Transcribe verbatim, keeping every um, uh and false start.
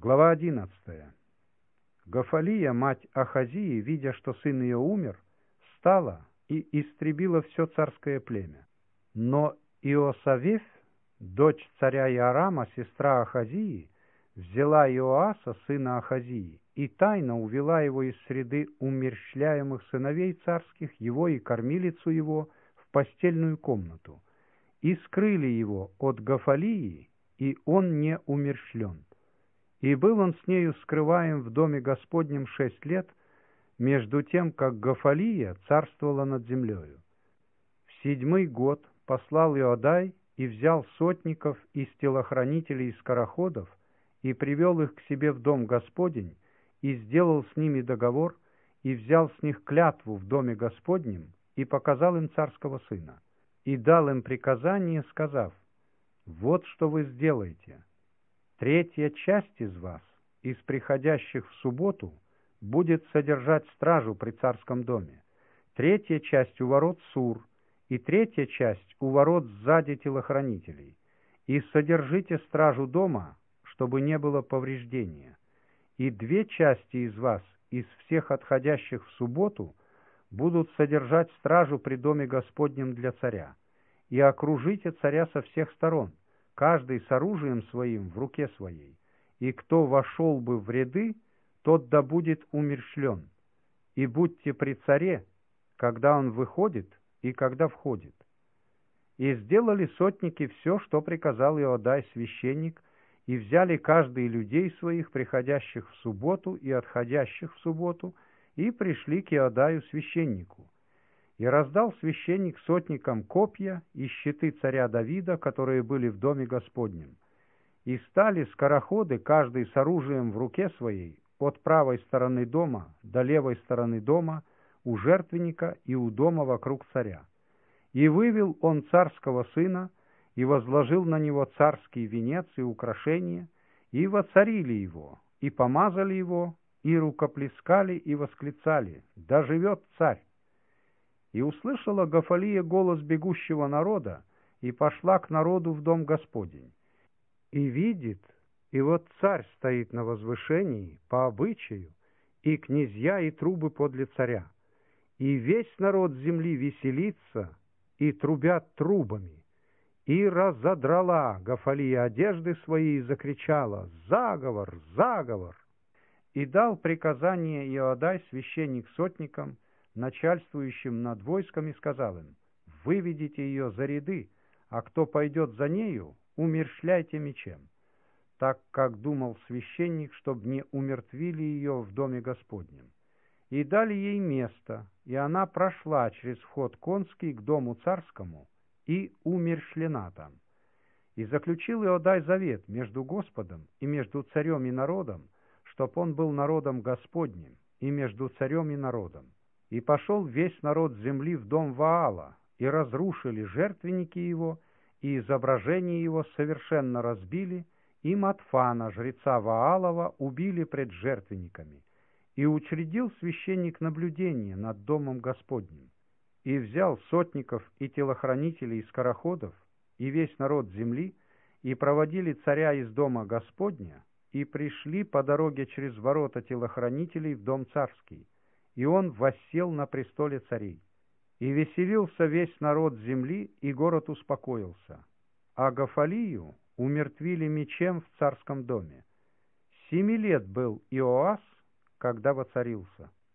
Глава одиннадцатая. Гофалия, мать Ахазии, видя, что сын ее умер, стала и истребила все царское племя. Но Иосавиф, дочь царя Иорама, сестра Ахазии, взяла Иоаса, сына Ахазии, и тайно увела его из среды умерщвляемых сыновей царских, его и кормилицу его, в постельную комнату, и скрыли его от Гофалии, и он не умерщвлен. И был он с нею скрываем в доме Господнем шесть лет, между тем, как Гофалия царствовала над землею. В седьмой год послал Иодай и взял сотников из телохранителей и скороходов, и привел их к себе в дом Господень, и сделал с ними договор, и взял с них клятву в доме Господнем, и показал им царского сына, и дал им приказание, сказав: «Вот что вы сделаете. Третья часть из вас, из приходящих в субботу, будет содержать стражу при царском доме, третья часть у ворот Сур, и третья часть у ворот сзади телохранителей. И содержите стражу дома, чтобы не было повреждения. И две части из вас, из всех отходящих в субботу, будут содержать стражу при доме Господнем для царя. И окружите царя со всех сторон, каждый с оружием своим в руке своей, и кто вошел бы в ряды, тот да будет умерщвлен. И будьте при царе, когда он выходит и когда входит». И сделали сотники все, что приказал Иодай священник, и взяли каждый людей своих, приходящих в субботу и отходящих в субботу, и пришли к Иодаю священнику. И раздал священник сотникам копья и щиты царя Давида, которые были в доме Господнем. И стали скороходы, каждый с оружием в руке своей, от правой стороны дома до левой стороны дома, у жертвенника и у дома вокруг царя. И вывел он царского сына, и возложил на него царский венец и украшения, и воцарили его, и помазали его, и рукоплескали, и восклицали: «Да живет царь!» И услышала Гофалия голос бегущего народа, и пошла к народу в дом Господень. И видит, и вот царь стоит на возвышении по обычаю, и князья и трубы подле царя. И весь народ земли веселится, и трубят трубами. И разодрала Гофалия одежды свои и закричала: «Заговор! Заговор!» И дал приказание Иодай священник сотникам, начальствующим над войсками, сказал им: «Выведите ее за ряды, а кто пойдет за нею, умерщвляйте мечем», так как думал священник, чтоб не умертвили ее в доме Господнем. И дали ей место, и она прошла через вход конский к дому царскому, и умерщвлена там. И заключил Иодай завет между Господом и между царем и народом, чтоб он был народом Господним, и между царем и народом. И пошел весь народ земли в дом Ваала, и разрушили жертвенники его, и изображение его совершенно разбили, и Матфана, жреца Ваалова, убили пред жертвенниками. И учредил священник наблюдение над домом Господним. И взял сотников и телохранителей и скороходов, и весь народ земли, и проводили царя из дома Господня, и пришли по дороге через ворота телохранителей в дом царский, и он воссел на престоле царей. И веселился весь народ земли, и город успокоился. А Гофалию умертвили мечем в царском доме. Семи лет был Иоас, когда воцарился.